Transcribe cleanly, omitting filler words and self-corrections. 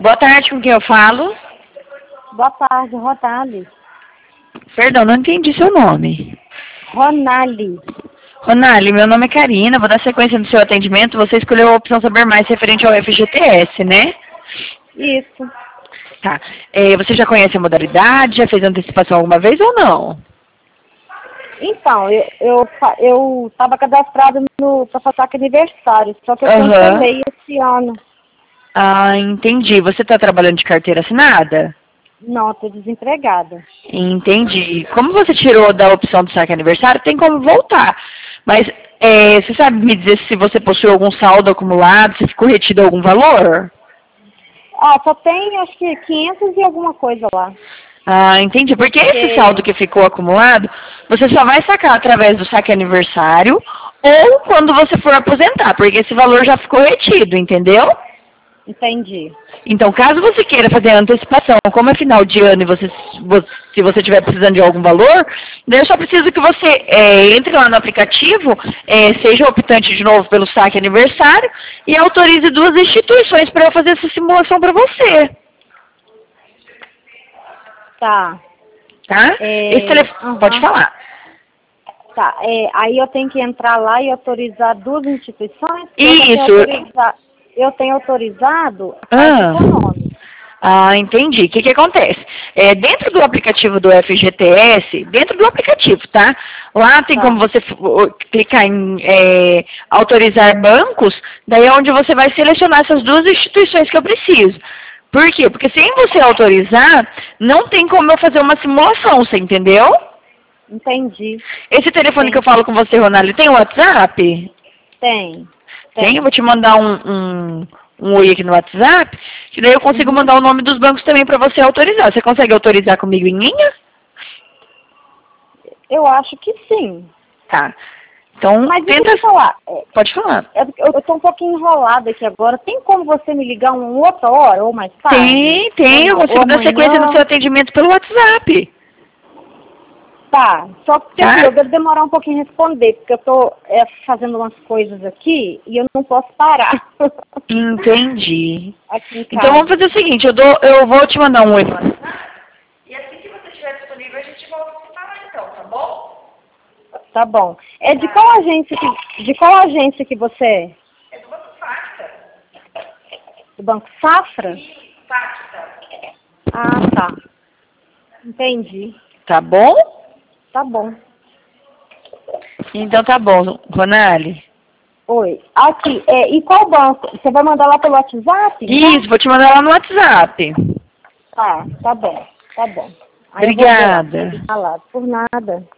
Boa tarde, com quem eu falo? Boa tarde, Ronali. Perdão, não entendi seu nome. Ronali. Ronali, meu nome é Karina, vou dar sequência no seu atendimento. Você escolheu a opção Saber Mais referente ao FGTS, né? Isso. Tá. Você já conhece a modalidade? Já fez antecipação alguma vez ou não? Então, eu estava cadastrada para fazer aniversário, só que eu Aham. cancelei esse ano. Ah, entendi. Você está trabalhando de carteira assinada? Não, estou desempregada. Entendi. Como você tirou da opção do saque aniversário, tem como voltar. Mas você sabe me dizer se você possui algum saldo acumulado, se ficou retido algum valor? Ah, só tem acho que 500 e alguma coisa lá. Ah, entendi. Porque esse saldo que ficou acumulado, você só vai sacar através do saque aniversário ou quando você for aposentar, porque esse valor já ficou retido, entendeu? Entendi. Então, caso você queira fazer a antecipação, como é final de ano e se você estiver precisando de algum valor, daí eu só preciso que você entre lá no aplicativo, seja optante de novo pelo saque aniversário e autorize 2 instituições para eu fazer essa simulação para você. Tá. Tá? Esse telefone, pode falar. Tá. Aí eu tenho que entrar lá e autorizar 2 instituições? Isso. Eu tenho autorizado a Ah. econômica. Ah, entendi. O que acontece? Dentro do aplicativo do FGTS, dentro do aplicativo, tá? Lá tem como você clicar em autorizar bancos, daí é onde você vai selecionar essas 2 instituições que eu preciso. Por quê? Porque sem você autorizar, não tem como eu fazer uma simulação, você entendeu? Entendi. Esse telefone que eu falo com você, Ronaldo, tem WhatsApp? Tem. Eu vou te mandar um oi aqui no WhatsApp, que daí eu consigo mandar o nome dos bancos também para você autorizar. Você consegue autorizar comigo em linha? Eu acho que sim. Tá. Então, mas tenta... deixa eu falar. Pode falar. Eu estou um pouquinho enrolada aqui agora. Tem como você me ligar uma outra hora ou mais tarde? Tem. Eu consigo dar sequência no seu atendimento pelo WhatsApp. Tá. Só porque eu devo demorar um pouquinho a responder, porque eu estou fazendo umas coisas aqui e eu não posso parar. Entendi. Aqui em casa. Então, vamos fazer o seguinte. Eu vou te mandar um oi no WhatsApp. E assim que você estiver disponível, a gente volta a se falar então, tá bom? Tá bom. De qual agência que você é? É do Banco Safra. Do Banco Safra? Safra. Ah, tá. Entendi. Tá bom? Tá bom. Então tá bom, Ronali. Oi. Aqui, e qual banco? Você vai mandar lá pelo WhatsApp? Isso, vou te mandar lá no WhatsApp. Tá bom. Tá bom. Aí obrigada. Por nada.